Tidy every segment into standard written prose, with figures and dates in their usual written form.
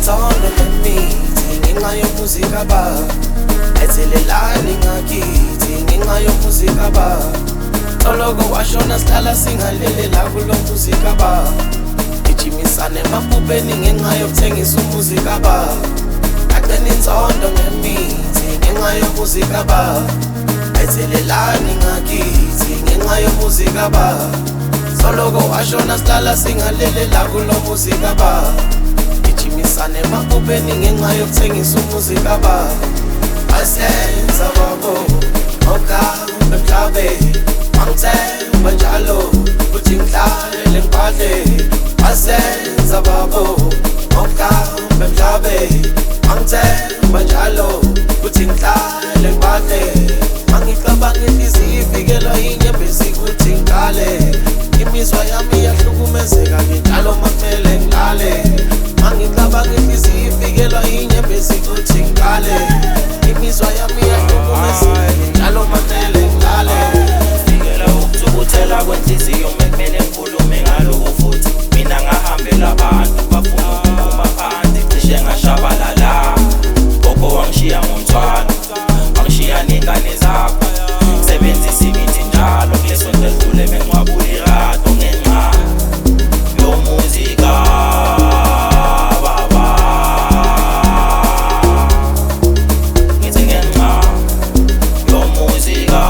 inzondo nemithi ngenxa yomuzika ba ethelelani ngakithi ngenxa yomuzika ba Toloko washona sihlala singalele la kulo muzika ba Gijimisane emapupeni ngenxa yokuthengisa umuzika ba Kade inzondo nemithi ngenxa yomuzika ba ethelelani ngakithi ngenxa yomuzika ba Toloko washona sihlala singalele la kulo muzika ba Gijimisane emapupeni ngenxa yokuthengisa umuzika ba Asenza babo Oka umemhlabe Angithemba njalo ukuthi ngidlale ngibhadle Asenza babo Oka umemhlabe Angithemba njalo ukuthi ngidlale ngibhadle Angicabanga inhliziyo ifikelwa inyembezi ukuthi ngikale Imizwa yami iyahlukumezeka njalo makumele ngilale Angicabanga inhliziyo ifikelwa inyembezi ukuthi ngikale Imizwa yami iyahlukumezeka njalo makumele ngilale Fikela ukuthukuthela kwenhliziyo mekumele ngikhulume ngaloko futhi Mina ngahambela abantu bafuna ukuphuma phansi cishe ngashabalala Gogo wangishiya ngomthwalo wangishiya nengane zakho Sebenzisa imithi njalo kuleso ndedlule bengcwabula irato ngenxa yomuzika baba Ngithi ngenxa yomuzika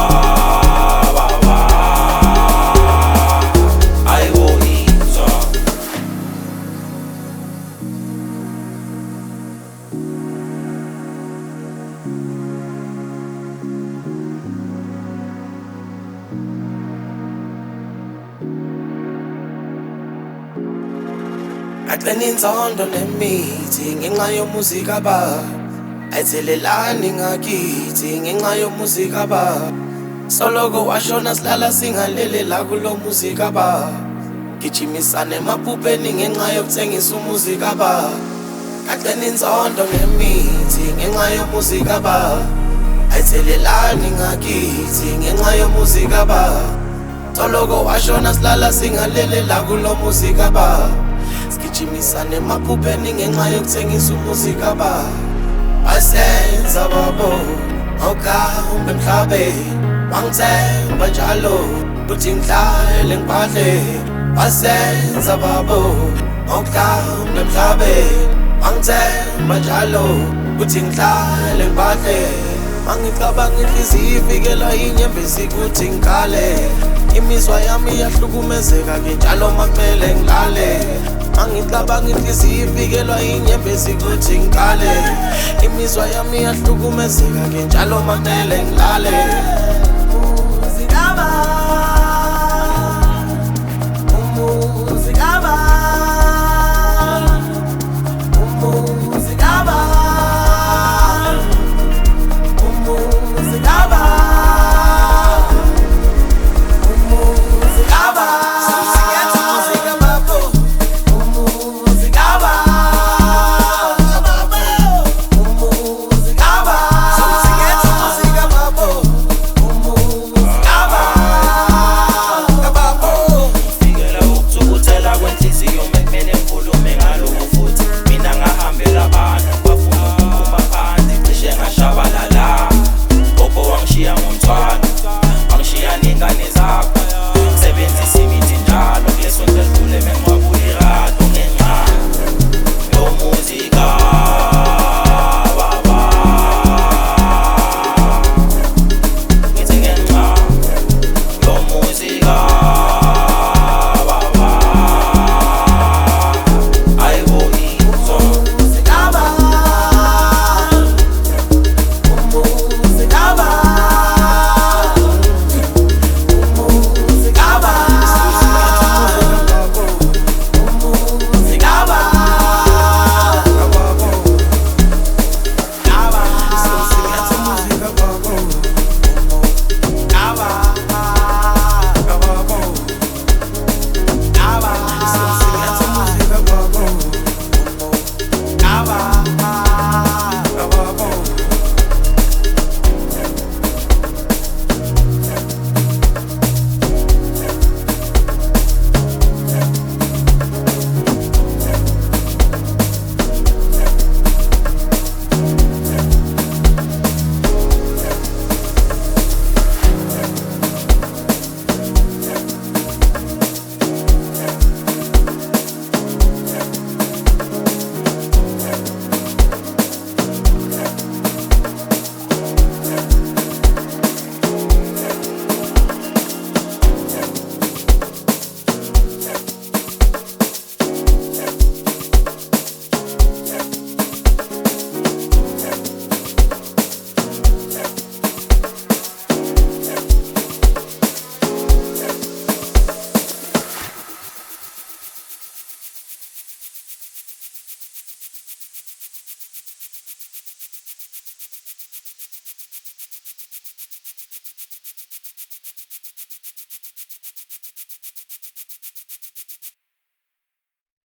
baba Ayiwoyizwa Kade inzondo nemithi ngenxa yomuzika ba ethelelani ngakithi ngenxa yomuzika ba Soloko washona sihlala singalele la kulo muzika ba Gijimisane emapupeni ngenxa yokuthengisa umuzika ba Kade inzondo nemithi ngenxa yomuzika ba ethelelani ngakithi ngenxa yomuzika ba Soloko washona sihlala singalele la kulo muzika ba Gijimisane emapupeni ngenxa yokuthengisa umuzika ba Asenza babo Oka umemhlabe Wangithemba njalo ukuthi ngidlale ngibhadle Asenza babo Oka umemhlabe Wangithemba njalo ukuthi ngidlale ngibhadle Angicabanga inhliziyo ifikelwa inyembezi ukuthi ngikale Imizwa yami iyahlukumezeka njalo makumele ngilale Angicabanga inhliziyo ifikelwa inyembezi ukuthi ngikale Imizwa yami iyahlukumezeka njalo makumele ngilale